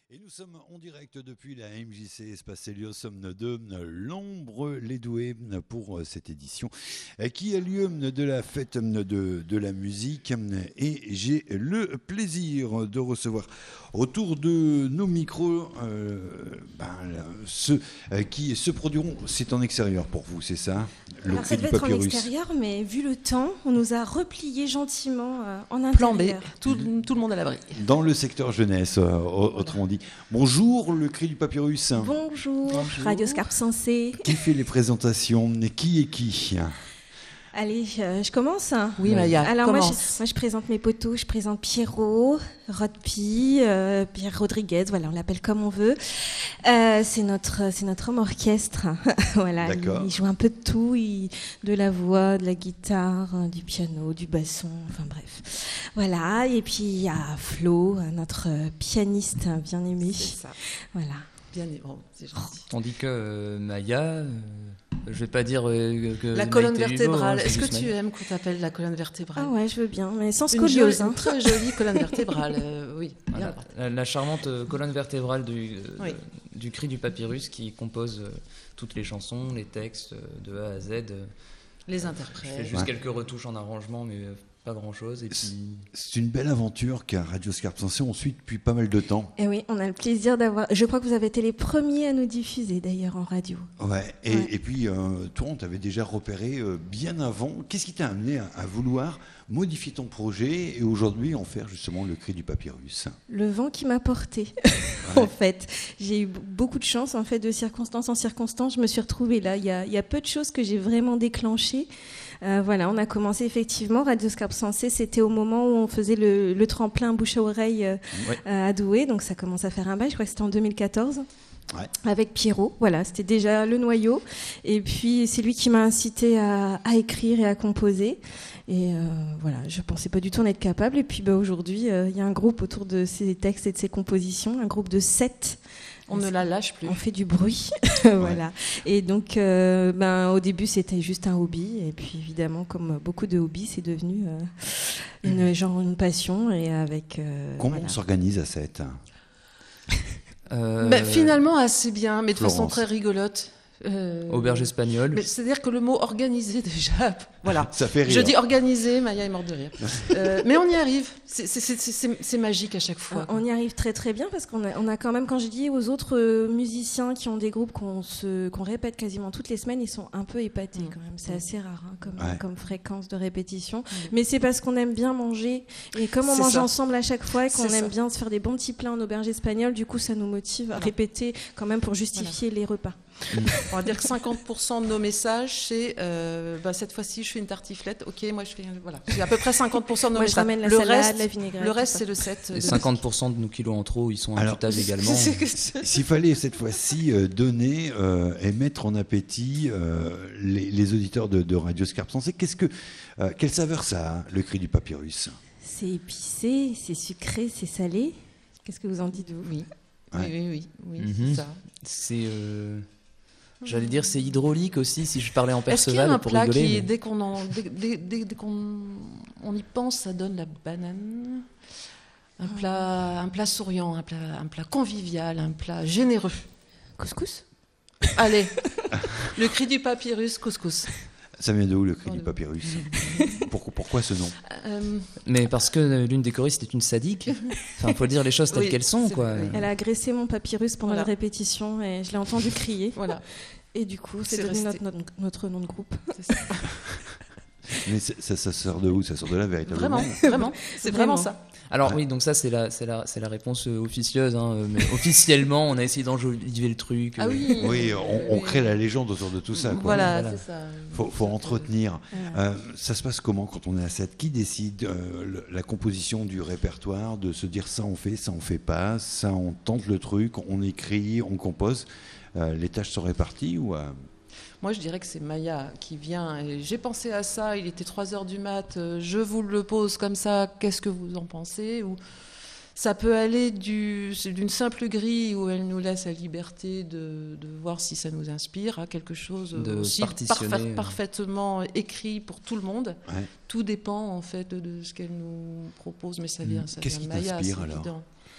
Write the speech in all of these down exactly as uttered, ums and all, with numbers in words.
Et nous sommes en direct depuis la M J C Espace Helios de l'Ombre les Doués pour cette édition qui a lieu de la fête de, de la musique. Et j'ai le plaisir de recevoir autour de nos micros euh, ben, ceux qui se produiront. C'est en extérieur pour vous, c'est ça? Le Alors ça devait être en extérieur, mais vu le temps, on nous a replié gentiment euh, en intérieur. Plan B, tout, tout le monde à l'abri. Dans le secteur jeunesse, euh, autrement dit. Bonjour, le Cri du Papyrus. Bonjour, Bonjour. Radio Scarpe Sensée. Qui fait les présentations? Qui est qui? Allez, euh, je commence. Oui, Maya, Alors commence. Moi, je, moi, je présente mes potos. Je présente Pierrot, Rodpi, euh, Pierre Rodriguez. Voilà, on l'appelle comme on veut. Euh, c'est notre, c'est notre homme orchestre. Voilà, il, il joue un peu de tout, il, de la voix, de la guitare, du piano, du basson. Enfin bref, voilà. Et puis il y a Flo, notre pianiste bien aimé. C'est ça. Voilà. Bien aimé. Oh, c'est gentil. Tandis que euh, Maya. Euh... Je vais pas dire euh, que la colonne Maïté vertébrale. Hugo, hein, Est-ce que tu Maya. aimes qu'on t'appelle la colonne vertébrale? Ah ouais, je veux bien, mais sans une scoliose. Jolie, hein. Une très jolie colonne vertébrale. Euh, oui. Voilà. La, la charmante colonne vertébrale du, oui. de, du Cri du Papyrus qui compose euh, toutes les chansons, les textes euh, de A à Z. Euh, les interprètes. Je fais juste ouais. quelques retouches en arrangement, mais euh, pas grand-chose. Et puis... C'est une belle aventure qu'à Radio Scarpe Sensée on suit depuis pas mal de temps. Et oui, on a le plaisir d'avoir... Je crois que vous avez été les premiers à nous diffuser d'ailleurs en radio. Ouais, et, ouais. et puis euh, toi, on t'avait déjà repéré euh, bien avant. Qu'est-ce qui t'a amené à, à vouloir modifier ton projet et aujourd'hui en faire justement le Cri du Papyrus? Le vent qui m'a porté, ouais. en fait. J'ai eu beaucoup de chance, en fait, de circonstance en circonstance. Je me suis retrouvée là. Il y a, il y a peu de choses que j'ai vraiment déclenchées. Euh, voilà, on a commencé effectivement Radio Scarpe Sensée. C'était au moment où on faisait le, le tremplin bouche à oreille euh, ouais. euh, à Douai. Donc ça commence à faire un bail. Je crois que c'était en deux mille quatorze. Ouais. Avec Pierrot, voilà, c'était déjà le noyau. Et puis c'est lui qui m'a incité à, à écrire et à composer. Et euh, voilà, je pensais pas du tout en être capable. Et puis bah, aujourd'hui, il euh, y a un groupe autour de ces textes et de ces compositions, un groupe de sept. On ne la lâche plus. On fait du bruit, voilà. Et donc, euh, ben, au début, c'était juste un hobby. Et puis, évidemment, comme beaucoup de hobbies, c'est devenu euh, une genre une passion. Et avec. Euh, Comment voilà. on s'organise à sept? Euh... Ben, finalement, assez bien, mais de Florence. façon très rigolote. Euh... Auberge espagnole. C'est-à-dire que le mot organisé déjà, voilà. Ça fait rire. Je dis organisé, Maya est morte de rire. euh, mais on y arrive. C'est, c'est, c'est, c'est, c'est magique à chaque fois. On y arrive très très bien parce qu'on a, on a quand même, quand je dis aux autres musiciens qui ont des groupes qu'on, se, qu'on répète quasiment toutes les semaines, ils sont un peu épatés mmh. quand même. C'est assez rare hein, comme, ouais. comme fréquence de répétition. Mmh. Mais c'est parce qu'on aime bien manger et comme on c'est mange ça. ensemble à chaque fois et qu'on c'est aime ça. bien se faire des bons petits plats en auberge espagnole, du coup ça nous motive à répéter quand même pour justifier voilà. les repas. On va dire que cinquante pour cent de nos messages, c'est euh, bah, cette fois-ci, je fais une tartiflette. Ok, moi je fais. Voilà. C'est à peu près cinquante pour cent de nos moi, messages. Je ramène la le salade, reste, la vinaigrette. Le reste, c'est le sept. Et cinquante pour cent de nos kilos en trop, ils sont imputables également. S'il fallait cette fois-ci euh, donner euh, et mettre en appétit euh, les, les auditeurs de, de Radio Scarpe Sensée, qu'est-ce que, euh, quelle saveur ça a, le Cri du Papyrus? C'est épicé, c'est sucré, c'est salé. Qu'est-ce que vous en dites, vous? Oui. Ouais. Oui, oui, oui, oui mm-hmm. c'est ça. C'est. Euh... J'allais dire c'est hydraulique aussi si je parlais en Perceval. Est-ce qu'il y a un pour plat rigoler, qui, mais... dès qu'on en, dès, dès, dès, dès qu'on on y pense, ça donne la banane. Un plat, un plat souriant, un plat, un plat convivial, un plat généreux. Couscous. Allez, le Cri du Papyrus, couscous. Ça vient de où le Cri du Papyrus? pourquoi, pourquoi ce nom? euh... Mais parce que l'une des choristes est une sadique. Enfin, faut dire les choses telles oui, qu'elles sont, quoi. Vrai. Elle a agressé mon papyrus pendant voilà. la répétition et je l'ai entendu crier. Voilà. Et du coup, c'est, c'est devenu notre, notre, notre nom de groupe. C'est ça. Mais c'est, ça, ça sort de où? Ça sort de là, véritablement? Vraiment, vraiment. C'est vraiment, vraiment ça. Alors ouais. oui, donc ça c'est la, c'est la, c'est la réponse officieuse. Hein, mais officiellement, on a essayé d'enjoliver le truc. Ah oui, oui, on, on crée la légende autour de tout ça. Quoi. Voilà, voilà. c'est ça. Faut, faut entretenir. Voilà. Euh, ça se passe comment quand on est à sept? Qui décide euh, le, la composition du répertoire, de se dire ça on fait, ça on fait pas, ça on tente le truc, on écrit, on compose. Euh, les tâches sont réparties ou euh... Moi, je dirais que c'est Maya qui vient. Et j'ai pensé à ça, il était trois heures du mat, je vous le pose comme ça, qu'est-ce que vous en pensez? Ou ça peut aller du, d'une simple grille où elle nous laisse la liberté de, de voir si ça nous inspire à quelque chose de aussi parfait, parfaitement écrit pour tout le monde. Ouais. Tout dépend en fait de ce qu'elle nous propose, mais ça vient, ça Qu'est-ce vient qui de Maya, t'inspire c'est alors évident.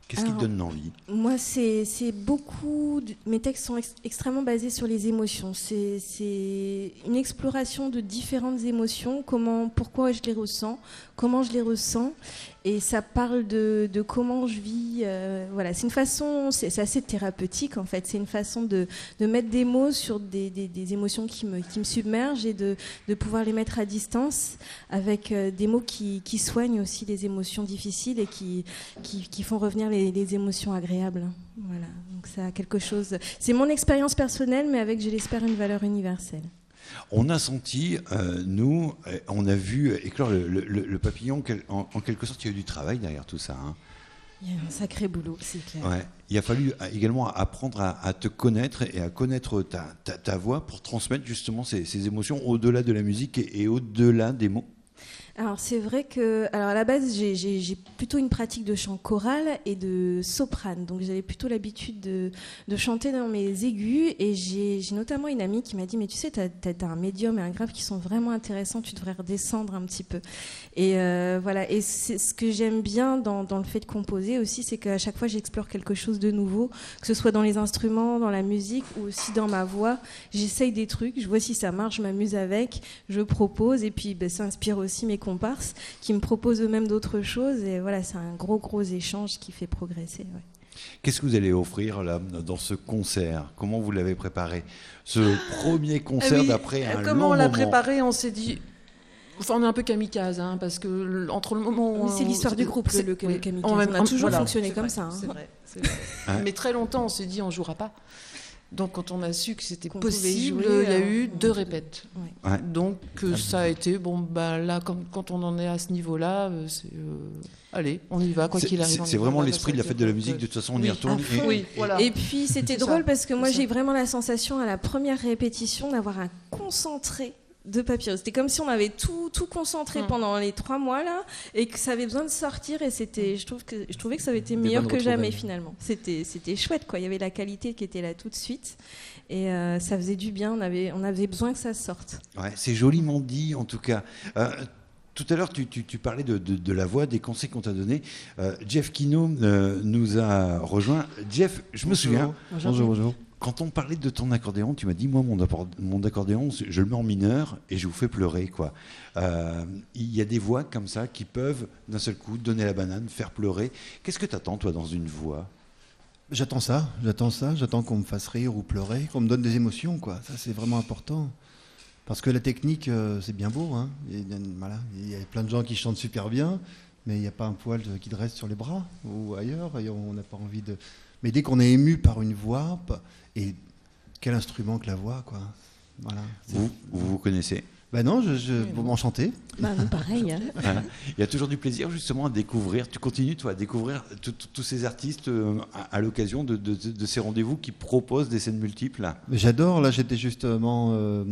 Qu'est-ce Alors, qui te donne l'envie ? Moi, c'est, c'est beaucoup... De, mes textes sont ex, extrêmement basés sur les émotions. C'est, c'est une exploration de différentes émotions, comment, pourquoi je les ressens, comment je les ressens. Et ça parle de, de comment je vis. Euh, voilà, c'est une façon... C'est, c'est assez thérapeutique, en fait. C'est une façon de, de mettre des mots sur des, des, des émotions qui me, qui me submergent et de, de pouvoir les mettre à distance avec euh, des mots qui, qui soignent aussi les émotions difficiles et qui, qui, qui font revenir les les émotions agréables. Voilà. Donc ça a quelque chose. C'est mon expérience personnelle, mais avec, je l'espère, une valeur universelle. On a senti, euh, nous, on a vu éclore le, le, le papillon. En, en quelque sorte, il y a eu du travail derrière tout ça. Hein. Il y a un sacré boulot, c'est clair. Ouais. Il a fallu également apprendre à, à te connaître et à connaître ta, ta, ta voix pour transmettre justement ces, ces émotions au-delà de la musique et, et au-delà des mots. Alors c'est vrai que, alors à la base j'ai, j'ai, j'ai plutôt une pratique de chant choral et de soprane, donc j'avais plutôt l'habitude de, de chanter dans mes aigus et j'ai, j'ai notamment une amie qui m'a dit mais tu sais t'as, t'as, t'as un médium et un grave qui sont vraiment intéressants, tu devrais redescendre un petit peu. Et euh, voilà, et c'est ce que j'aime bien dans, dans le fait de composer aussi, c'est qu'à chaque fois j'explore quelque chose de nouveau, que ce soit dans les instruments, dans la musique ou aussi dans ma voix. J'essaye des trucs, je vois si ça marche, je m'amuse avec, je propose et puis ben, ça inspire aussi mes comparses qui me proposent eux-mêmes d'autres choses et voilà, c'est un gros gros échange qui fait progresser. Ouais. Qu'est-ce que vous allez offrir là dans ce concert ? Comment vous l'avez préparé ? Ce premier concert ah oui, d'après un long moment. Comment on l'a préparé ? On s'est dit, enfin on est un peu kamikaze hein, parce que entre le moment où mais c'est l'histoire du groupe le, le, le, le kamikaze. On, on a toujours voilà, fonctionné comme vrai, ça. Hein. C'est vrai, c'est vrai. Hein ? Mais très longtemps on s'est dit on jouera pas. Donc quand on a su que c'était qu'on possible, jouer, il y a eu euh, deux répètes. Ouais. Donc euh, ça a été bon bah là comme, quand on en est à ce niveau-là, euh, c'est euh, allez, on y va quoi c'est, qu'il arrive. C'est, c'est vraiment l'esprit de la fête de la musique. De toute façon, on oui, y retourne. Et, oui, voilà. Et puis c'était c'est drôle ça. Parce que moi c'est j'ai ça. Vraiment la sensation à la première répétition d'avoir un concentré de Papyrus. C'était comme si on avait tout, tout concentré mmh. pendant les trois mois là et que ça avait besoin de sortir et c'était, je, trouve que, je trouvais que ça avait été meilleur que jamais finalement. C'était, c'était chouette quoi. Il y avait la qualité qui était là tout de suite et euh, ça faisait du bien. On avait, on avait besoin que ça sorte. Ouais, c'est joliment dit en tout cas. Euh, Tout à l'heure, tu, tu, tu parlais de, de, de la voix, des conseils qu'on t'a donnés. Euh, Jeff Kino euh, nous a rejoint. Jeff, je me bonjour. souviens. Bonjour, bonjour. bonjour. Quand on parlait de ton accordéon, tu m'as dit, moi, mon, mon accordéon, je le mets en mineur et je vous fais pleurer, quoi. Euh, il y a des voix comme ça qui peuvent, d'un seul coup, donner la banane, faire pleurer. Qu'est-ce que tu attends, toi, dans une voix ? J'attends ça, j'attends ça, j'attends qu'on me fasse rire ou pleurer, qu'on me donne des émotions, quoi. Ça, c'est vraiment important. Parce que la technique, euh, c'est bien beau, hein. Il y a, voilà, il y a plein de gens qui chantent super bien, mais il n'y a pas un poil de, qui te reste sur les bras ou ailleurs, et on n'a pas envie de... Mais dès qu'on est ému par une voix, et quel instrument que la voix, quoi. Voilà. Vous, vous vous connaissez ? Ben non, je, je, vous m'enchantez. Ben non, pareil. Hein. Voilà. Il y a toujours du plaisir justement à découvrir. Tu continues, toi, à découvrir tous ces artistes euh, à, à l'occasion de, de, de ces rendez-vous qui proposent des scènes multiples. Là. J'adore. Là, j'étais justement euh,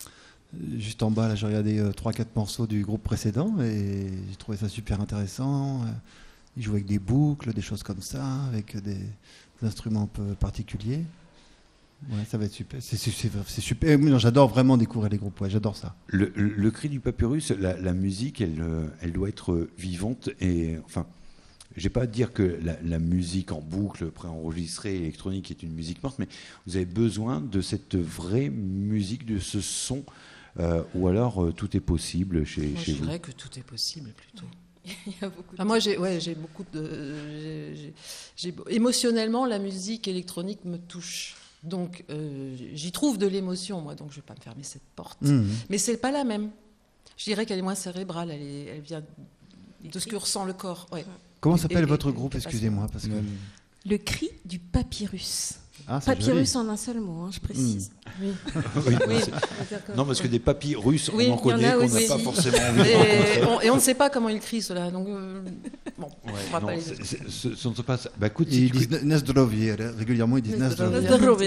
juste en bas. Là, j'ai regardé euh, trois, quatre morceaux du groupe précédent et j'ai trouvé ça super intéressant. Ils jouent avec des boucles, des choses comme ça, avec des, des instruments un peu particuliers. Ouais, ça va être super. C'est, c'est, c'est, c'est super. Non, j'adore vraiment découvrir les groupes. Ouais, j'adore ça. Le, le, le cri du papyrus, la, la musique, elle, elle doit être vivante. Et enfin, j'ai pas à dire que la, la musique en boucle, préenregistrée, électronique, est une musique morte, mais vous avez besoin de cette vraie musique, de ce son, euh, ou alors euh, tout est possible chez, moi, chez vous. Je dirais que tout est possible plutôt. Il y a beaucoup de ah, moi, j'ai, ouais, j'ai beaucoup de. J'ai, j'ai, j'ai, émotionnellement, la musique électronique me touche. Donc, euh, j'y trouve de l'émotion, moi, donc je ne vais pas me fermer cette porte. Mmh. Mais ce n'est pas la même. Je dirais qu'elle est moins cérébrale, elle, est, elle vient de ce que ressent le corps. Ouais. Comment s'appelle et, votre et, groupe, et excusez-moi parce que... Le cri du papyrus. Ah, papyrus joli. En un seul mot, hein, je précise. Mmh. Oui. oui, oui. Non, parce que des papyrus, oui, on en connaît, qu'on n'a pas forcément envie de rencontrer. On, et on ne sait pas comment ils crient, cela. Donc, euh, bon, ouais, on va non, pas les c'est, c'est, ce, ce ne sont pas... Bah, écoute, ils disent Nazdrovie, régulièrement ils disent Nazdrovie.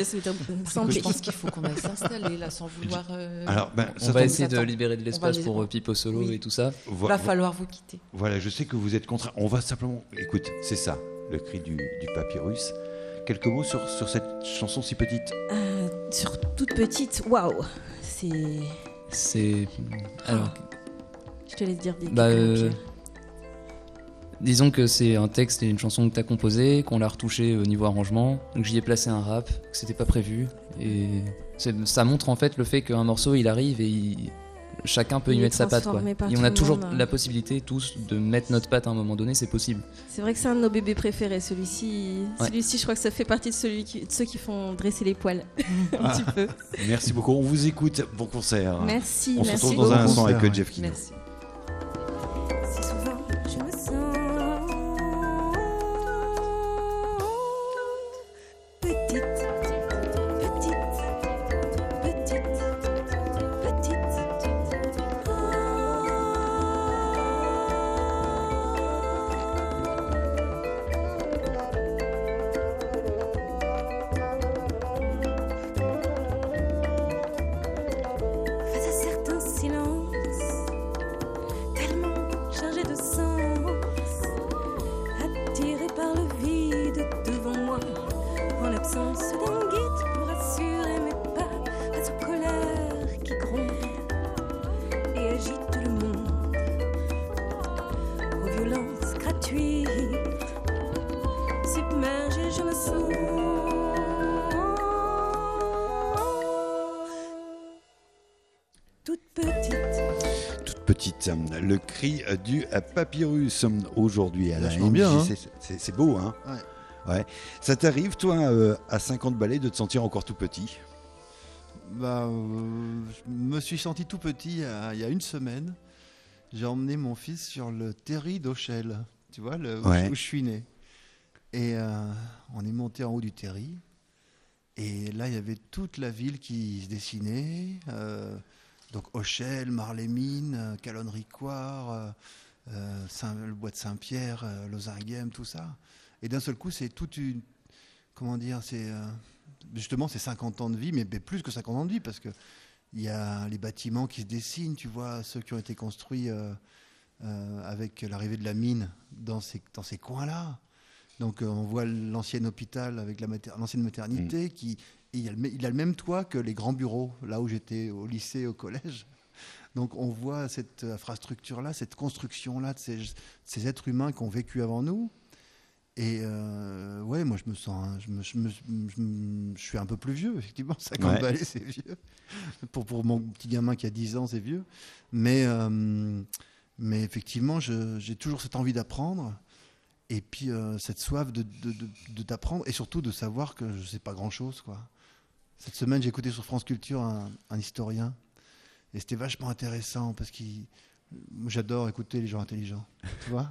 Je pense qu'il faut qu'on aille s'installer, là, sans vouloir... Euh, Alors, ben, on va essayer de libérer de l'espace les... pour Pipo Solo oui. et tout ça. Il va falloir vous quitter. Voilà, je sais que vous êtes contraint. On va simplement... Écoute, c'est ça, le cri du, du papyrus. Quelques mots sur, sur cette chanson si petite euh, Sur toute petite, waouh, c'est... C'est... Alors... Je te laisse dire des bah, euh... Disons que c'est un texte et une chanson que t'as composé, qu'on l'a retouché au niveau arrangement, donc j'y ai placé un rap, que c'était pas prévu, et ça montre en fait le fait qu'un morceau il arrive et il... chacun peut y mettre sa patte, quoi. Et on a toujours monde. la possibilité tous de mettre notre patte à un moment donné, c'est possible. C'est vrai que c'est un de nos bébés préférés, celui-ci. Ouais. Celui-ci, je crois que ça fait partie de, celui qui... de ceux qui font dresser les poils un ah. petit peu. Merci beaucoup, on vous écoute, bon concert. Merci. On se merci retrouve dans un instant avec ouais. Jeff Kino. Merci. Le cri du papyrus aujourd'hui à la M J C. Bien, hein. c'est, c'est beau, hein ouais. ouais. Ça t'arrive, toi, euh, à cinquante balais, de te sentir encore tout petit? Bah, euh, je me suis senti tout petit il y a une semaine. J'ai emmené mon fils sur le terri d'Auchel, tu vois, le, ouais. où, où je suis né. Et euh, on est monté en haut du terri. Et là, il y avait toute la ville qui se dessinait. Euh, Donc Auchel, Marles-les-Mines, Calonne-Ricoire, euh, Saint, le bois de Saint-Pierre, euh, Lozinghem, tout ça. Et d'un seul coup, c'est toute une... Comment dire c'est, euh, justement, c'est cinquante ans de vie, mais, mais plus que cinquante ans de vie, parce qu'il y a les bâtiments qui se dessinent, tu vois, ceux qui ont été construits euh, euh, avec l'arrivée de la mine dans ces, dans ces coins-là. Donc euh, on voit l'ancien hôpital avec la mater- l'ancienne maternité mmh. qui... Et il, a le, il a le même toit que les grands bureaux, là où j'étais au lycée, au collège. Donc on voit cette infrastructure-là, cette construction-là de ces, de ces êtres humains qui ont vécu avant nous. Et euh, ouais, moi je me sens, je, me, je, me, je, me, je suis un peu plus vieux, effectivement. cinquante ouais. balais, c'est vieux. Pour, pour mon petit gamin qui a dix ans, c'est vieux. Mais, euh, mais effectivement, je, j'ai toujours cette envie d'apprendre. Et puis euh, cette soif de, de, de, de t'apprendre et surtout de savoir que je ne sais pas grand-chose, quoi. Cette semaine, j'ai écouté sur France Culture un, un historien et c'était vachement intéressant parce que j'adore écouter les gens intelligents, tu vois.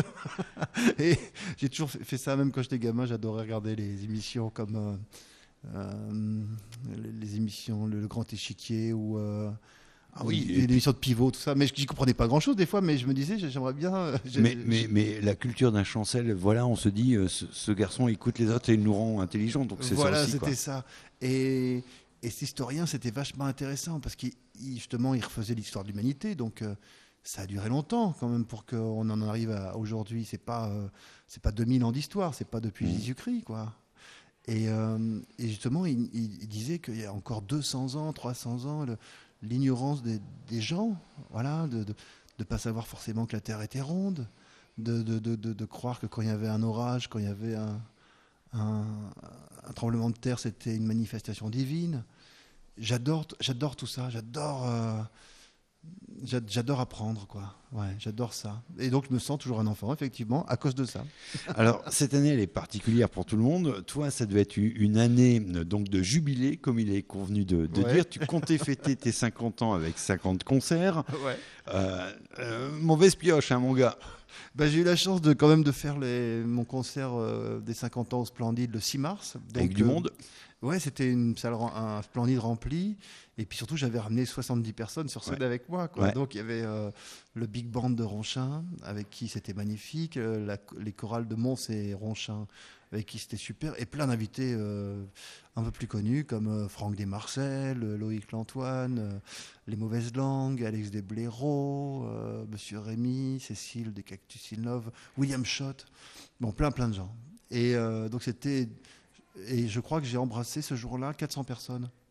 Et j'ai toujours fait ça, même quand j'étais gamin, j'adorais regarder les émissions comme euh, euh, les, les émissions Le, le Grand Échiquier ou... Euh, Ah oui, les émissions de pivot, tout ça. Mais je n'y comprenais pas grand-chose des fois, mais je me disais, j'aimerais bien... Mais, mais, mais la culture d'un Chancel, voilà, on se dit, euh, ce, ce garçon écoute les autres et il nous rend intelligents, donc c'est voilà, ça aussi. Voilà, c'était quoi. ça. Et, et cet historien, c'était vachement intéressant, parce qu'il justement, il refaisait l'histoire de l'humanité, donc euh, ça a duré longtemps, quand même, pour qu'on en arrive à aujourd'hui. C'est pas, euh, c'est pas deux mille ans d'histoire, c'est pas depuis mmh. Jésus-Christ, quoi. Et, euh, et justement, il, il disait qu'il y a encore deux cents ans, trois cents ans... Le, l'ignorance des, des gens, voilà, de ne pas savoir forcément que la Terre était ronde, de, de, de, de, de croire que quand il y avait un orage, quand il y avait un, un, un tremblement de terre, c'était une manifestation divine. J'adore, j'adore tout ça, j'adore, euh, j'adore apprendre, quoi. Ouais, j'adore ça. Et donc, je me sens toujours un enfant, effectivement, à cause de ça. Alors, cette année, elle est particulière pour tout le monde. Toi, ça devait être une année donc, de jubilé, comme il est convenu de, de ouais. dire. Tu comptais fêter tes cinquante ans avec cinquante concerts. Ouais. Euh, euh, mauvaise pioche, hein, mon gars. Bah, j'ai eu la chance de, quand même de faire les, mon concert euh, des cinquante ans au Splendide le six mars. Donc, avec du euh, monde. Ouais, c'était une salle, un Splendide rempli. Et puis surtout, j'avais ramené soixante-dix personnes sur scène ouais. avec moi, quoi. Ouais. Donc il y avait euh, le Big Band de Ronchin, avec qui c'était magnifique, euh, la, les chorales de Mons et Ronchin, avec qui c'était super, et plein d'invités euh, un peu plus connus, comme euh, Franck Desmarcel, Loïc Lantoine, euh, Les Mauvaises Langues, Alex Desblaireaux, euh, Monsieur Rémy, Cécile des Cactus in Love, William Schott, bon, plein plein de gens. Et euh, donc c'était... Et je crois que j'ai embrassé ce jour-là quatre cents personnes.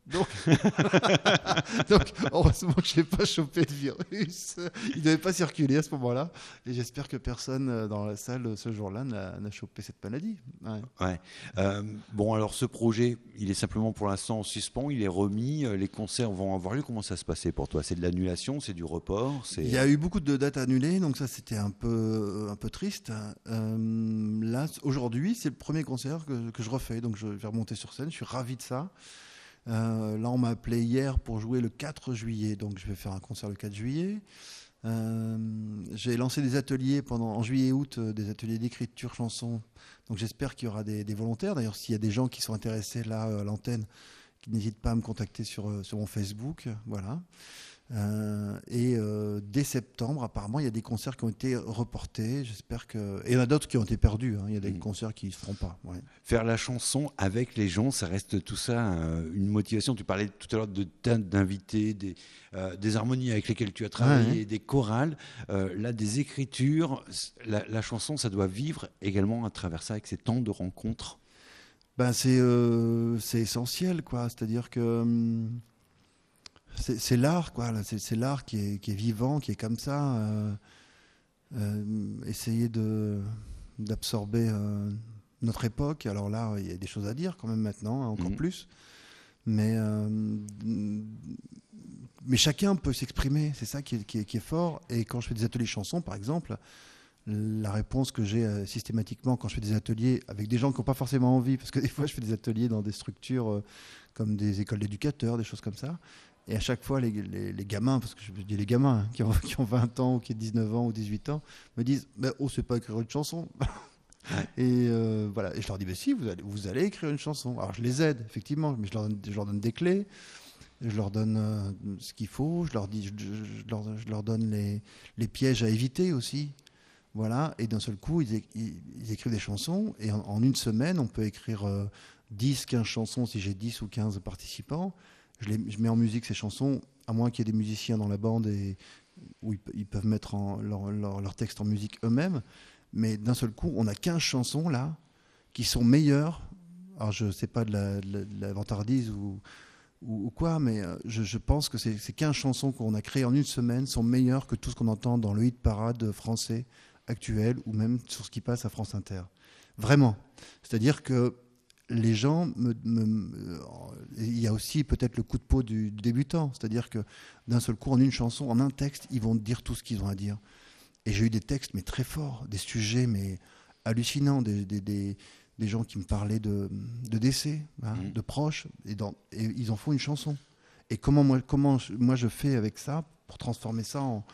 Donc, donc heureusement que je n'ai pas chopé le virus. Il ne devait pas circuler à ce moment-là. Et j'espère que personne dans la salle ce jour-là n'a, n'a chopé cette maladie. Ouais. Ouais. Euh, bon, alors ce projet, il est simplement pour l'instant en suspens, il est remis. Les concerts vont avoir lieu. Comment ça se passait pour toi? C'est de l'annulation, c'est du report c'est... Il y a eu beaucoup de dates annulées, donc ça c'était un peu, un peu triste. Euh, là, aujourd'hui, c'est le premier concert que, que je refais. Donc je vais remonter sur scène. Je suis ravi de ça. Euh, là, on m'a appelé hier pour jouer le quatre juillet, donc je vais faire un concert le quatre juillet. Euh, j'ai lancé des ateliers pendant en juillet et août, euh, des ateliers d'écriture chanson. Donc j'espère qu'il y aura des, des volontaires. D'ailleurs, s'il y a des gens qui sont intéressés là à l'antenne, qui n'hésitent pas à me contacter sur, sur mon Facebook. Voilà. Euh, et euh, dès septembre, apparemment, il y a des concerts qui ont été reportés. J'espère que. Et il y en a d'autres qui ont été perdus. Hein. Il y a des mmh. concerts qui ne se feront pas. Ouais. Faire la chanson avec les gens, ça reste tout ça euh, une motivation. Tu parlais tout à l'heure de d'invités, des, euh, des harmonies avec lesquelles tu as travaillé, ouais. des chorales. Euh, là, des écritures. La, la chanson, ça doit vivre également à travers ça, avec ces temps de rencontres. Ben, c'est, euh, c'est essentiel, quoi. C'est-à-dire que. Hum, C'est, c'est l'art, quoi. C'est, c'est l'art qui est, qui est vivant, qui est comme ça. Euh, euh, essayer de, d'absorber euh, notre époque. Alors là, il y a des choses à dire quand même maintenant, hein, encore mmh. plus. Mais, euh, mais chacun peut s'exprimer. C'est ça qui est, qui est, qui est fort. Et quand je fais des ateliers chansons, par exemple, la réponse que j'ai euh, systématiquement quand je fais des ateliers avec des gens qui n'ont pas forcément envie, parce que des fois, je fais des ateliers dans des structures euh, comme des écoles d'éducateurs, des choses comme ça. Et à chaque fois, les, les, les gamins, parce que je dis les gamins hein, qui, ont, qui ont vingt ans ou qui ont dix-neuf ans ou dix-huit ans, me disent bah, « Oh, c'est pas écrire une chanson !» Et euh, voilà. Et je leur dis bah, « Si, vous allez, vous allez écrire une chanson. » Alors, je les aide, effectivement, mais je leur donne, je leur donne des clés, je leur donne euh, ce qu'il faut, je leur, dis, je, je, leur, je leur donne les, les pièges à éviter aussi. Voilà. Et d'un seul coup, ils, ils, ils écrivent des chansons. Et en, en une semaine, on peut écrire euh, dix, quinze chansons si j'ai dix ou quinze participants. Je, les, je mets en musique ces chansons, à moins qu'il y ait des musiciens dans la bande et, où ils, ils peuvent mettre en, leur, leur, leur texte en musique eux-mêmes. Mais d'un seul coup, on a quinze chansons là qui sont meilleures. Alors je ne sais pas de la, de la vantardise ou, ou, ou quoi, mais je, je pense que ces, ces quinze chansons qu'on a créées en une semaine sont meilleures que tout ce qu'on entend dans le hit parade français actuel ou même sur ce qui passe à France Inter. Vraiment. C'est-à-dire que les gens, me, me, me, il y a aussi peut-être le coup de peau du, du débutant, c'est-à-dire que d'un seul coup, en une chanson, en un texte, ils vont dire tout ce qu'ils ont à dire. Et j'ai eu des textes mais très forts, des sujets mais hallucinants, des, des, des, des gens qui me parlaient de, de décès, hein, mmh. de proches, et, dans, et ils en font une chanson. Et comment moi, comment moi je fais avec ça pour transformer ça en,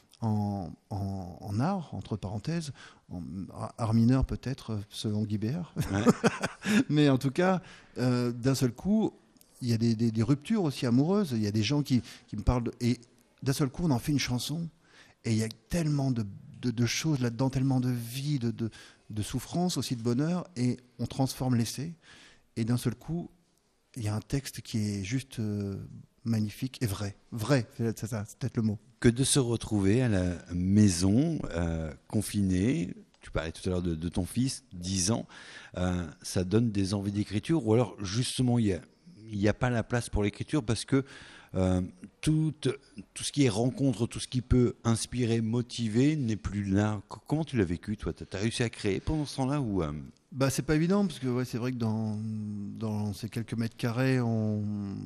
en, en, en art, entre parenthèses, en art mineur peut-être, selon Guy Béard. Ouais. Mais en tout cas, euh, d'un seul coup, il y a des, des, des ruptures aussi amoureuses. Il y a des gens qui, qui me parlent de, et d'un seul coup, on en fait une chanson. Et il y a tellement de, de, de choses là-dedans, tellement de vie, de, de, de souffrance, aussi de bonheur. Et on transforme l'essai. Et d'un seul coup, il y a un texte qui est juste euh, magnifique et vrai. Vrai, c'est, c'est ça, c'est peut-être le mot. Que de se retrouver à la maison, euh, confiné, tu parlais tout à l'heure de, de ton fils, dix ans, euh, ça donne des envies d'écriture, ou alors justement il n'y a, a pas la place pour l'écriture parce que euh, tout, tout ce qui est rencontre, tout ce qui peut inspirer, motiver n'est plus là. Comment tu l'as vécu toi? Tu as réussi à créer pendant ce temps-là ou, euh... Bah, c'est pas évident parce que ouais, c'est vrai que dans, dans ces quelques mètres carrés, on,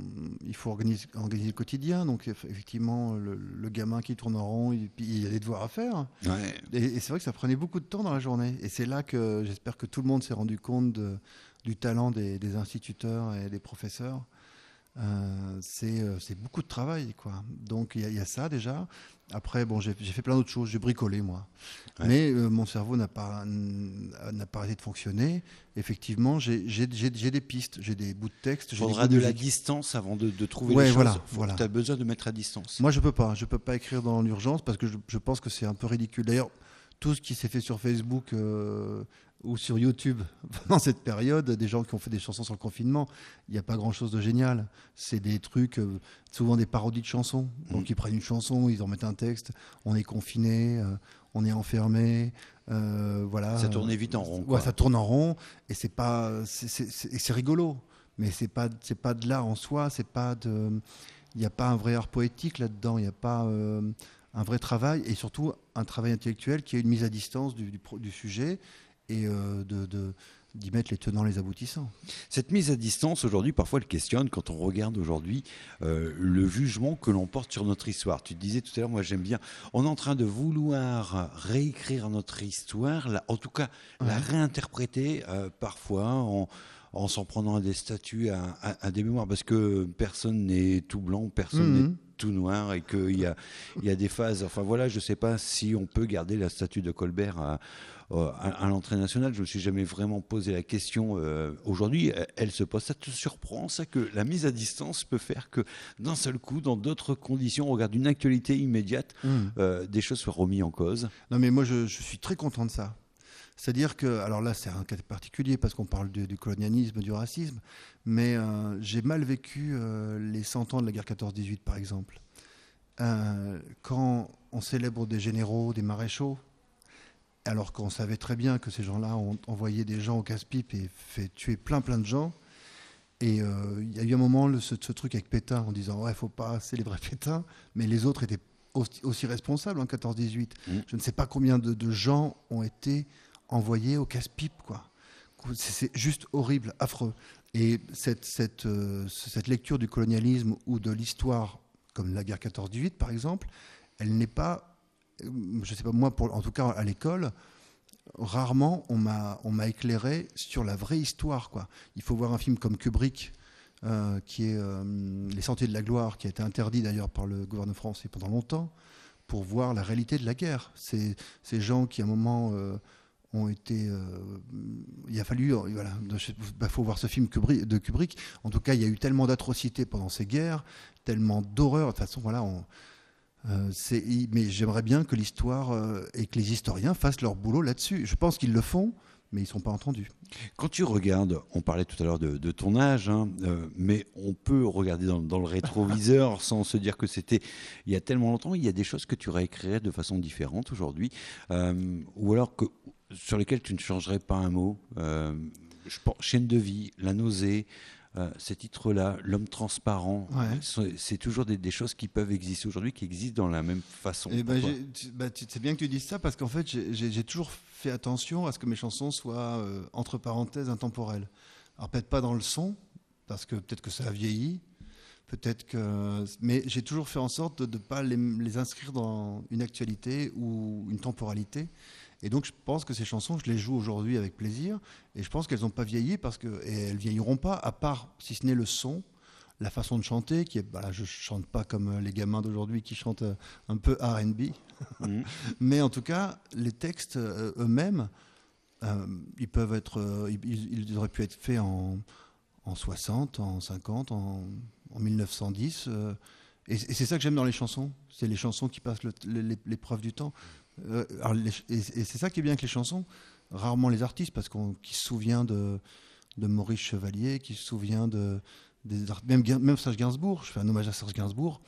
il faut organiser, organiser le quotidien. Donc effectivement, le, le gamin qui tourne en rond, il, il y a des devoirs à faire. Ouais. Et, et c'est vrai que ça prenait beaucoup de temps dans la journée. Et c'est là que j'espère que tout le monde s'est rendu compte de, du talent des, des instituteurs et des professeurs. Euh, c'est, c'est beaucoup de travail, quoi. Donc il y, y a ça déjà. Après, bon, j'ai, j'ai fait plein d'autres choses. J'ai bricolé, moi. Ouais. Mais euh, mon cerveau n'a pas, n'a pas arrêté de fonctionner. Effectivement, j'ai, j'ai, j'ai, j'ai des pistes, j'ai des bouts de texte. Il faudra de la distance avant de, de trouver ouais, les voilà, choses. Voilà. Tu as besoin de mettre à distance. Moi, je ne peux pas. Je ne peux pas écrire dans l'urgence parce que je, je pense que c'est un peu ridicule. D'ailleurs, tout ce qui s'est fait sur Facebook euh, ou sur YouTube pendant cette période, des gens qui ont fait des chansons sur le confinement, il n'y a pas grand-chose de génial. C'est des trucs, euh, souvent des parodies de chansons. Donc mmh. ils prennent une chanson, ils en mettent un texte, on est confiné, euh, on est enfermé, euh, voilà. Ça tourne vite en rond. Ouais, ça tourne en rond et c'est pas, c'est, c'est, c'est, c'est rigolo. mais c'est pas c'est pas de l'art en soi, c'est pas de, il n'y a pas un vrai art poétique là-dedans, il n'y a pas euh, un vrai travail et surtout un travail intellectuel qui est une mise à distance du, du, du sujet et euh, de, de d'y mettre les tenants, les aboutissants. Cette mise à distance, aujourd'hui, parfois, elle questionne, quand on regarde aujourd'hui, euh, le jugement que l'on porte sur notre histoire. Tu te disais tout à l'heure, moi j'aime bien, on est en train de vouloir réécrire notre histoire, la, en tout cas ouais. la réinterpréter, euh, parfois en, en s'en prenant à des statuts, à, à, à des mémoires, parce que personne n'est tout blanc, personne mmh. n'est tout noir et qu'il y a, il y a des phases. Enfin voilà, je ne sais pas si on peut garder la statue de Colbert à, à, à l'entrée nationale. Je ne me suis jamais vraiment posé la question. Euh, aujourd'hui, elle se pose. Ça te surprend, ça, que la mise à distance peut faire que d'un seul coup, dans d'autres conditions, on regarde une actualité immédiate, mmh. euh, des choses soient remises en cause? Non, mais moi, je, je suis très content de ça. C'est-à-dire que, alors là, c'est un cas particulier parce qu'on parle du, du colonialisme, du racisme, mais euh, j'ai mal vécu euh, les cent ans de la guerre quatorze dix-huit, par exemple. Euh, quand on célèbre des généraux, des maréchaux, alors qu'on savait très bien que ces gens-là ont envoyé des gens au casse-pipe et fait tuer plein plein de gens. Et il euh, y a eu un moment, le, ce, ce truc avec Pétain, en disant « ouais, il ne faut pas célébrer Pétain », mais les autres étaient aussi, aussi responsables en quatorze dix-huit. Mmh. Je ne sais pas combien de, de gens ont été envoyés au casse-pipe, quoi. C'est, c'est juste horrible, affreux. Et cette, cette, euh, cette lecture du colonialisme ou de l'histoire, comme la guerre quatorze dix-huit, par exemple, elle n'est pas, je ne sais pas, moi, pour, en tout cas à l'école, rarement on m'a, on m'a éclairé sur la vraie histoire, quoi. Il faut voir un film comme Kubrick, euh, qui est euh, Les Sentiers de la Gloire, qui a été interdit d'ailleurs par le gouvernement français pendant longtemps, pour voir la réalité de la guerre. C'est ces gens qui, à un moment... Euh, ont été, euh, il a fallu, voilà, il bah, faut voir ce film Kubrick, de Kubrick. En tout cas, il y a eu tellement d'atrocités pendant ces guerres, tellement d'horreurs. De toute façon, voilà, on, euh, c'est, mais j'aimerais bien que l'histoire euh, et que les historiens fassent leur boulot là-dessus. Je pense qu'ils le font, mais ils ne sont pas entendus. Quand tu regardes, on parlait tout à l'heure de, de ton âge, hein, euh, mais on peut regarder dans, dans le rétroviseur sans se dire que c'était il y a tellement longtemps. Il y a des choses que tu réécrirais de façon différente aujourd'hui, euh, ou alors que sur lesquels tu ne changerais pas un mot. Euh, je pense, Chienne de vie, La nausée, euh, ces titres-là, L'homme transparent, ouais. c'est toujours des, des choses qui peuvent exister aujourd'hui, qui existent dans la même façon. Et bah, bah, c'est bien que tu dises ça, parce qu'en fait, j'ai, j'ai toujours fait attention à ce que mes chansons soient, euh, entre parenthèses, intemporelles. Alors peut-être pas dans le son, parce que peut-être que ça a vieilli, peut-être que... mais j'ai toujours fait en sorte de ne pas les, les inscrire dans une actualité ou une temporalité. Et donc je pense que ces chansons, je les joue aujourd'hui avec plaisir, et je pense qu'elles n'ont pas vieilli, parce que, et elles ne vieilliront pas, à part, si ce n'est le son, la façon de chanter, qui est, bah là, je ne chante pas comme les gamins d'aujourd'hui qui chantent un peu R and B, mmh. mais en tout cas, les textes euh, eux-mêmes, euh, ils peuvent être, euh, ils, ils auraient pu être faits en, en soixante, en cinquante, en, en mille neuf cent dix, euh, et, et c'est ça que j'aime dans les chansons, c'est les chansons qui passent le, les, l'épreuve du temps. Euh, alors les, et, et c'est ça qui est bien avec les chansons, rarement les artistes, parce qu'on qui se souvient de, de Maurice Chevalier, qui se souvient de, des, même, même Serge Gainsbourg, je fais un hommage à Serge Gainsbourg,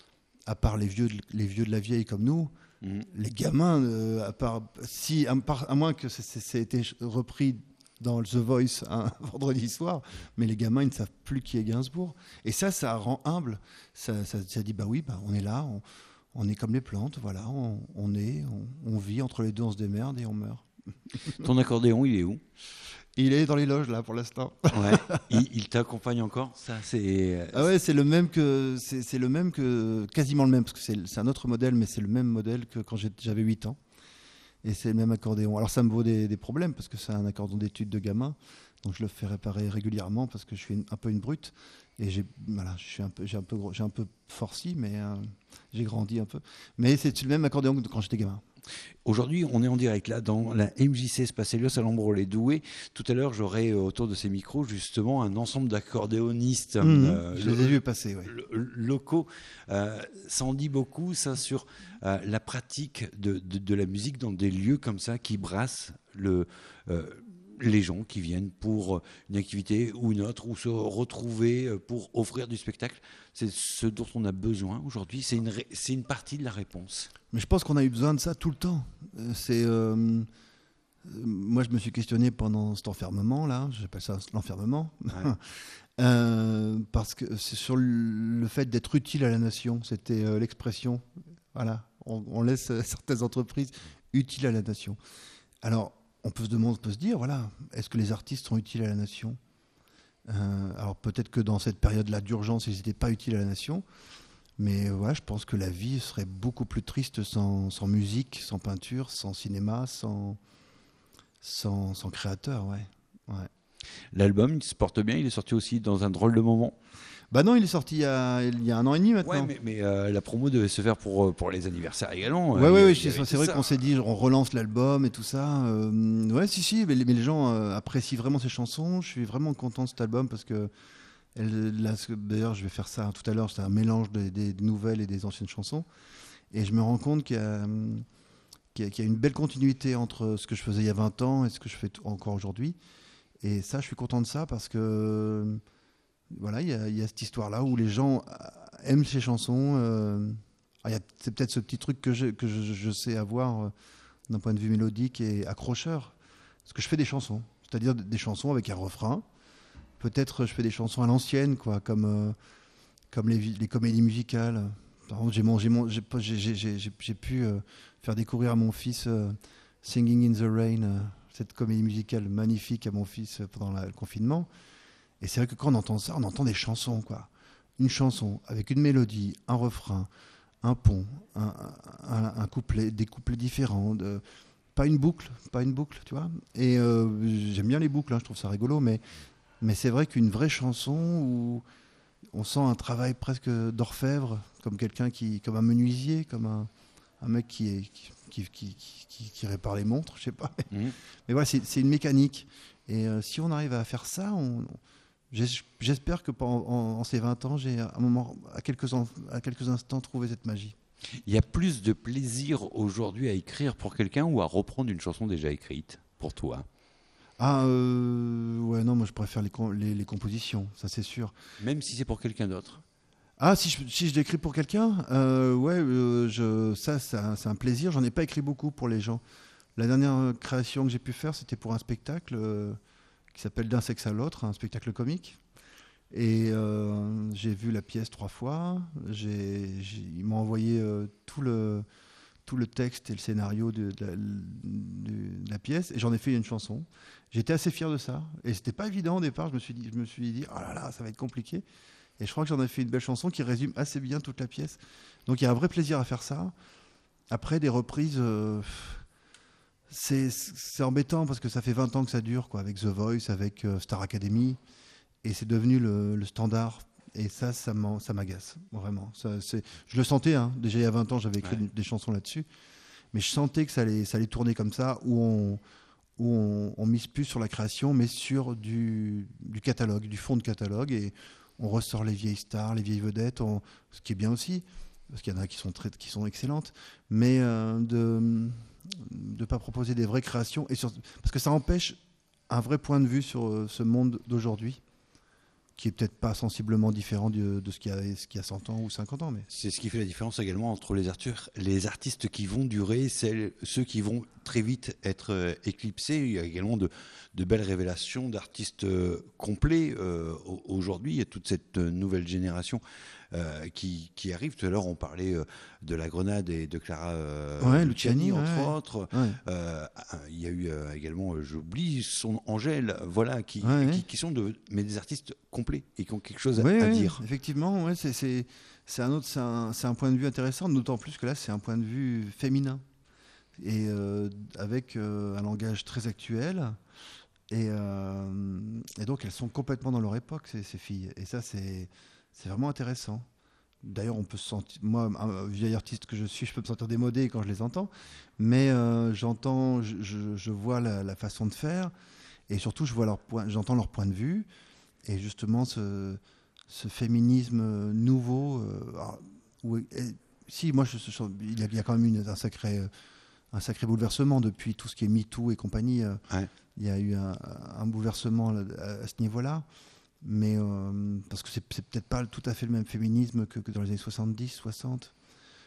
à part les vieux de, les vieux de la vieille comme nous, mmh. les gamins, euh, à, part, si, à, part, à moins que ça ait été repris dans The Voice un vendredi soir, mais les gamins ils ne savent plus qui est Gainsbourg, et ça, ça rend humble, ça, ça, ça dit bah oui, bah, on est là, on, On est comme les plantes, voilà, on, on est, on, on vit, entre les deux on se démerde et on meurt. Ton accordéon, il est où? Il est dans les loges là pour l'instant. Ouais. Il, il t'accompagne encore? Ça, c'est. Ah ouais, c'est le même que, c'est, c'est le même que, quasiment le même, parce que c'est, c'est un autre modèle, mais c'est le même modèle que quand j'avais huit ans. Et c'est le même accordéon. Alors ça me vaut des, des problèmes, parce que c'est un accordéon d'études de gamin, donc je le fais réparer régulièrement, parce que je suis une, un peu une brute. Et j'ai, voilà, je suis un peu, j'ai un peu, j'ai un peu forci, mais euh, j'ai grandi un peu. Mais c'est le même accordéon que quand j'étais gamin. Aujourd'hui, on est en direct là dans la M J C Espace Helios à Lombre-les-Doués. Tout à l'heure, j'aurai autour de ces micros justement un ensemble d'accordéonistes mmh, euh, je les ai vus passer, ouais. locaux. Euh, ça en dit beaucoup, ça, sur euh, la pratique de, de, de la musique dans des lieux comme ça qui brassent le... Euh, les gens qui viennent pour une activité ou une autre, ou se retrouver pour offrir du spectacle. C'est ce dont on a besoin aujourd'hui. C'est une, ré... c'est une partie de la réponse. Mais je pense qu'on a eu besoin de ça tout le temps. C'est, euh... moi, je me suis questionné pendant cet enfermement-là, j'appelle ça l'enfermement, ouais. euh, parce que c'est sur le fait d'être utile à la nation, c'était euh, l'expression. Voilà, on, on laisse certaines entreprises utiles à la nation. Alors, on peut se demander, on peut se dire, voilà, est-ce que les artistes sont utiles à la nation ? euh, Alors peut-être que dans cette période-là d'urgence, ils n'étaient pas utiles à la nation. Mais voilà, je pense que la vie serait beaucoup plus triste sans, sans musique, sans peinture, sans cinéma, sans, sans, sans créateur, ouais. ouais. L'album, il se porte bien, il est sorti aussi dans un drôle de moment. Bah non, il est sorti il y a, il y a un an et demi maintenant. Ouais, mais, mais euh, la promo devait se faire pour, pour les anniversaires également. Ouais, euh, ouais, il, ouais, il c'est, c'est vrai ça. Qu'on s'est dit, on relance l'album et tout ça. Euh, ouais, si, si, mais, mais les gens euh, apprécient vraiment ces chansons. Je suis vraiment content de cet album parce que, elle, là, d'ailleurs, je vais faire ça tout à l'heure. C'est un mélange des, des nouvelles et des anciennes chansons. Et je me rends compte qu'il y a, qu'il y a, qu'il y a une belle continuité entre ce que je faisais il y a vingt ans et ce que je fais encore aujourd'hui. Et ça, je suis content de ça parce que. Voilà, il y, y a cette histoire-là où les gens aiment ces chansons. Euh, y a, c'est peut-être ce petit truc que je, que je, je sais avoir euh, d'un point de vue mélodique et accrocheur. Parce que je fais des chansons, c'est-à-dire des chansons avec un refrain. Peut-être je fais des chansons à l'ancienne, quoi, comme, euh, comme les, les comédies musicales. Par exemple, j'ai, mon, j'ai, mon, j'ai, j'ai, j'ai, j'ai, j'ai pu euh, faire découvrir à mon fils euh, Singing in the Rain, euh, cette comédie musicale magnifique à mon fils euh, pendant la, le confinement. Et c'est vrai que quand on entend ça, on entend des chansons, quoi. Une chanson avec une mélodie, un refrain, un pont, un, un, un couplet, des couplets différents, de, pas une boucle, pas une boucle, tu vois. Et euh, j'aime bien les boucles, hein, je trouve ça rigolo, mais, mais c'est vrai qu'une vraie chanson où on sent un travail presque d'orfèvre, comme quelqu'un qui, comme un menuisier, comme un, un mec qui, est, qui, qui, qui, qui, qui répare les montres, je sais pas. Mais, mmh. mais voilà, c'est, c'est une mécanique. Et euh, si on arrive à faire ça, on, on j'espère que pendant en, en ces vingt ans, j'ai à un moment, à quelques, en, à quelques instants, trouvé cette magie. Il y a plus de plaisir aujourd'hui à écrire pour quelqu'un ou à reprendre une chanson déjà écrite pour toi ? Ah, euh, ouais, non, moi je préfère les, les, les compositions, ça c'est sûr. Même si c'est pour quelqu'un d'autre ? Ah, si je, si je l'écris pour quelqu'un, euh, ouais, euh, je, ça, ça c'est un plaisir. J'en ai pas écrit beaucoup pour les gens. La dernière création que j'ai pu faire, c'était pour un spectacle. Euh, qui s'appelle D'un sexe à l'autre, un spectacle comique. Et euh, j'ai vu la pièce trois fois. J'ai, j'ai, ils m'ont envoyé euh, tout, le, tout le texte et le scénario de, de, la, de la pièce, et j'en ai fait une chanson. J'étais assez fier de ça. Et c'était pas évident au départ. Je me suis dit, je me suis dit oh là là, ça va être compliqué. Et je crois que j'en ai fait une belle chanson qui résume assez bien toute la pièce. Donc il y a un vrai plaisir à faire ça. Après, des reprises... Euh, C'est, c'est embêtant parce que ça fait vingt ans que ça dure, quoi, avec The Voice, avec euh, Star Academy, et c'est devenu le, le standard. Et ça, ça, ça m'agace, vraiment. Ça, c'est, je le sentais, hein. Déjà il y a vingt ans, j'avais écrit ouais. des chansons là-dessus, mais je sentais que ça allait, ça allait tourner comme ça, où on, où on, on mise plus sur la création, mais sur du, du catalogue, du fond de catalogue, et on ressort les vieilles stars, les vieilles vedettes, on, ce qui est bien aussi, parce qu'il y en a qui sont, très, qui sont excellentes, mais euh, de... de ne pas proposer des vraies créations, et sur, parce que ça empêche un vrai point de vue sur euh, ce monde d'aujourd'hui, qui est peut-être pas sensiblement différent de, de ce qu'il y a, ce qu'il y a cent ans ou cinquante ans. Mais... C'est ce qui fait la différence également entre les, artures, les artistes qui vont durer, celles, ceux qui vont très vite être euh, éclipsés. Il y a également de, de belles révélations d'artistes euh, complets. Euh, aujourd'hui, il y a toute cette euh, nouvelle génération euh, qui, qui arrive. Tout à l'heure, on parlait euh, de La Grenade et de Clara euh, ouais, Luciani, Luciani, entre ouais. autres. Ouais. Euh, il y a eu euh, également, euh, j'oublie, son Angèle, voilà, qui, ouais, qui, ouais. qui sont de, mais des artistes complets et qui ont quelque chose à, ouais, à ouais, dire. Effectivement, ouais, c'est, c'est, c'est, un autre, c'est, un, c'est un point de vue intéressant, d'autant plus que là, c'est un point de vue féminin. Et euh, avec euh, un langage très actuel. Et, euh, et donc, elles sont complètement dans leur époque, ces, ces filles. Et ça, c'est, c'est vraiment intéressant. D'ailleurs, on peut se sentir, moi, un vieil artiste que je suis, je peux me sentir démodé quand je les entends. Mais euh, j'entends, je, je, je vois la, la façon de faire. Et surtout, je vois leur point, j'entends leur point de vue. Et justement, ce, ce féminisme nouveau. Euh, alors, où, et, si, moi, je, je, il, y a, il y a quand même une, un sacré. un sacré bouleversement depuis tout ce qui est MeToo et compagnie. Ouais. Il y a eu un, un bouleversement à, à ce niveau-là, mais euh, parce que c'est, c'est peut-être pas tout à fait le même féminisme que, que dans les années soixante-dix, soixante.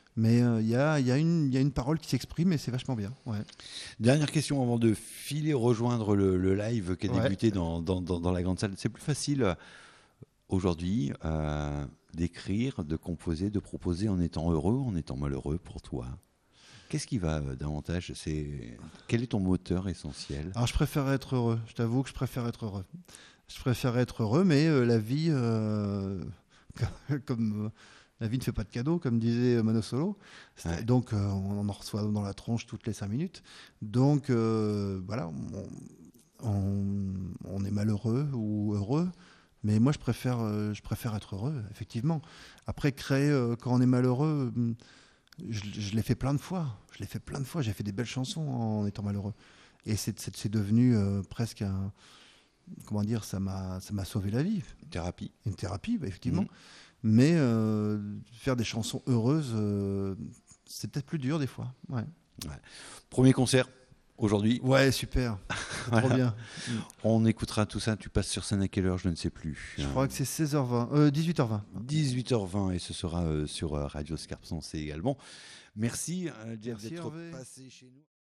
Mais il euh, y, a, y, a y a une parole qui s'exprime et c'est vachement bien. Ouais. Dernière question avant de filer rejoindre le, le live qui a ouais. débuté dans, dans, dans, dans la grande salle. C'est plus facile aujourd'hui euh, d'écrire, de composer, de proposer en étant heureux ou en étant malheureux pour toi? Qu'est-ce qui va euh, davantage? C'est... Quel est ton moteur essentiel? Alors je préfère être heureux. Je t'avoue que je préfère être heureux. Je préfère être heureux, mais euh, la vie, euh, comme... Euh, la vie ne fait pas de cadeaux, comme disait Mano Solo. Ouais. Donc, euh, on en reçoit dans la tronche toutes les cinq minutes. Donc, euh, voilà, on, on, on est malheureux ou heureux. Mais moi, je préfère, euh, je préfère être heureux, effectivement. Après, créer, euh, quand on est malheureux, je, je l'ai fait plein de fois. Je l'ai fait plein de fois. J'ai fait des belles chansons en étant malheureux. Et c'est, c'est, c'est devenu euh, presque un... Comment dire, ça m'a, ça m'a sauvé la vie. Une thérapie. Une thérapie, bah, effectivement. Mmh. Mais euh, faire des chansons heureuses, euh, c'est peut-être plus dur des fois. Ouais. Ouais. Premier concert aujourd'hui. Ouais, super. Voilà. Trop bien. On écoutera tout ça. Tu passes sur scène à quelle heure? Je ne sais plus. Je crois que c'est seize heures vingt. Euh, dix-huit heures vingt. dix-huit heures vingt et ce sera euh, sur euh, Radio Scarpe Sensée également. Merci, euh, Jeff, d'être passé chez nous.